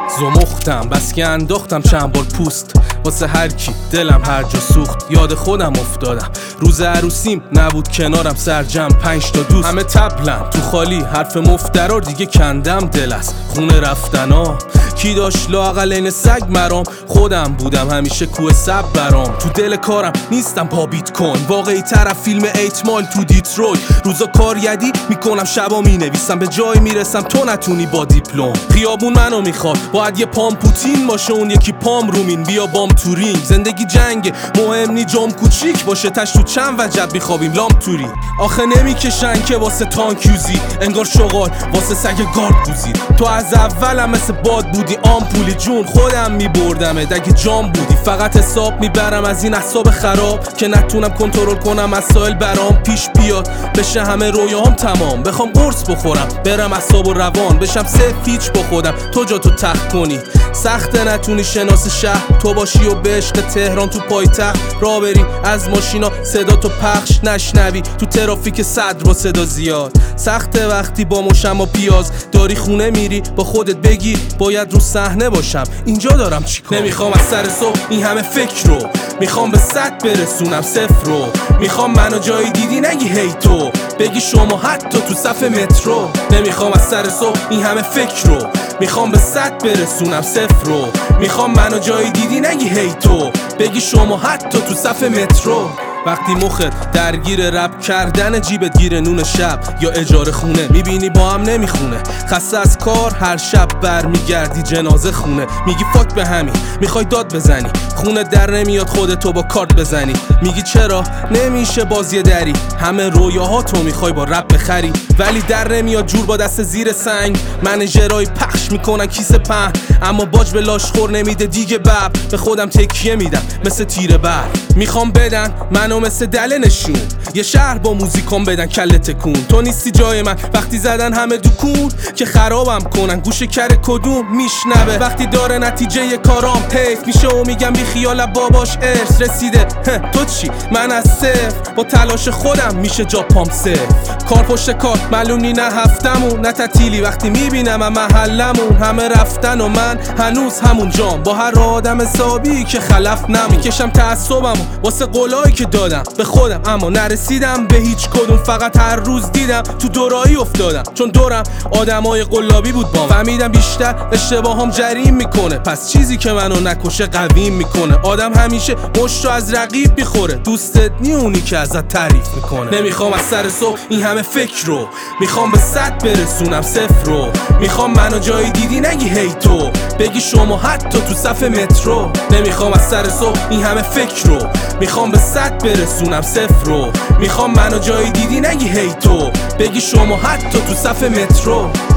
زمختم بس که انداختم چند بار پوست واسه هر کی دلم هر جا سوخت. یاد خودم افتادم روز عروسیم نبود کنارم سرجم 5 تا دوست همه تبلن تو خالی حرف مفترار دیگه کندم دل است خونه رفتنا. کی داشت لااقل این سگ مرام خودم بودم همیشه کوه سب برام. تو دل کارم نیستم پا بیت کن واقعی طرف فیلم 8 مایل تو دیترویت. روزا کار یدی میکنم شبا مینویسم به جایی میرسم تو نتونی با دیپلم. خیابون منو میخواد باید یه پام پوتین باشه اون یکی پام رومین بیا بام تو رینگ. زندگی جنگه مهم نی جام کوچیک باشه تش تو چند وجب میخوابیم لام توری. آخه نمیکشن که واسه تانک یوزی انگار شغال واسه سگ گارد بوزید. تو از اولم مثل باد بودی آمپولی جون خودم میبردمت اگه جام بودی. فقط حساب میبرم از این اعصاب خراب که نتونم کنترل کنم مسائل برام پیش بیاد بشه همه رویاام تمام. بخوام قرص بخورم برم اعصاب و روان بشم سفیچ با خودم تو جا تو تخت کنی. سخته نتونی شناس شهر تو باشی و به عشق تهران تو پایتخت را بری از ماشینا صدا تو پخش نشنوی تو ترافیک صدر با صدا زیاد. سخته وقتی با مشم و پیاز داری خونه میری با خودت بگی باید رو صحنه باشم اینجا دارم چیکار. نمیخوام از سر صبح این همه فکر رو میخوام به 100 برسونم 0 رو. میخوام منو جایی دیدی نگی هی تو بگی شما حتی تو صف مترو. نمیخوام از سر صبح این همه فکر رو میخوام به 100 برسونم 0 رو. میخوام منو جایی دیدی نگی هی تو بگی شما حتی تو صف مترو. وقتی مخت درگیر رپ کردن جیبت گیر نون شب یا اجاره خونه میبینی با هم نمیخونه. خسته از کار هر شب برمیگردی جنازه خونه میگی فاک به همین میخوای داد بزنی خونه در نمیاد خودتو با کارت بزنی. میگی چرا نمیشه بازی دری همه رویاهاتو میخوای با رپ بخری ولی در نمیاد جور با دست زیر سنگ. منیجرای پخش میکنن کیسه پهن اما باج به لاشخور نمیده دیگه بب. به خودم تکیه میدم مثل تیر بر میخوام بدن منو مثل دله نشون یه شهر با موزیکام بدن کله تکون. تو نیستی جای من وقتی زدن همه دکون که خرابم کنن گوش کر کدوم میشنوه وقتی داره نتیجه یه کارام حیف میشه و میگم بی خیال باباش ارث رسیده. تو چی من از صفر با تلاش خودم میشه جا پام صفر. کار پشت کار معلوم نی نه هفتمون نه تعطیلی وقتی میبینم محلمون همه رفتن و من هنوز همون جام با هر آدم حسابی که خلف نمیکشم تعصبمو واسه قولایی که دادم به خودم اما نرسیدم به هیچ کدوم. فقط هر روز دیدم تو دورایی افتادم چون دورم آدمای قلابی بود بام. فهمیدم بیشتر اشتباهام جریم میکنه پس چیزی که منو نکشه قویم میکنه. آدم همیشه مشتو از رقیب میخوره دوستت نی اونی که ازت تعریف میکنه. نمیخوام از سر صبح این همه فکر رو میخوام به 100 برسونم 0 رو. میخوام منو جایی دیدی نگی هی تو بگی شما حتی تو صف مترو. نمیخوام از سر صبح این همه فکر رو میخوام به 100 برسونم 0 رو. میخوام منو جایی دیدی نگی هی تو بگی شما حتی تو صف مترو.